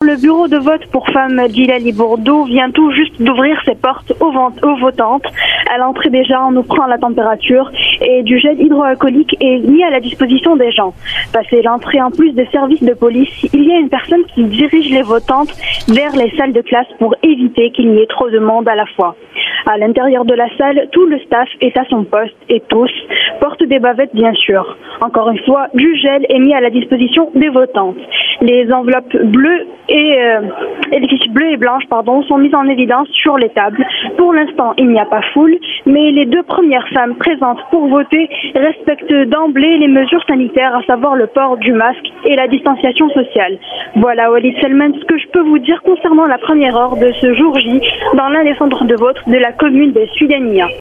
le bureau de vote pour femmes d'Ilali Bourdeaux vient tout juste d'ouvrir ses portes aux votantes. À l'entrée déjà, on nous prend la température et du gel hydroalcoolique est mis à la disposition des gens. Passé l'entrée, en plus des services de police, il y a une personne qui dirige les votantes vers les salles de classe pour éviter qu'il n'y ait trop de monde à la fois. À l'intérieur de la salle, tout le staff est à son poste et tous portent des bavettes bien sûr. Encore une fois, du gel est mis à la disposition des votantes. Les enveloppes bleues et les fiches bleues et blanches sont mises en évidence sur les tables. Pour l'instant, il n'y a pas foule, mais les deux premières femmes présentes pour voter respectent d'emblée les mesures sanitaires, à savoir le port du masque et la distanciation sociale. Voilà, Walid Selman, ce que je peux vous dire concernant la première heure de ce jour J dans l'un des centres de vote de la commune des Sudania.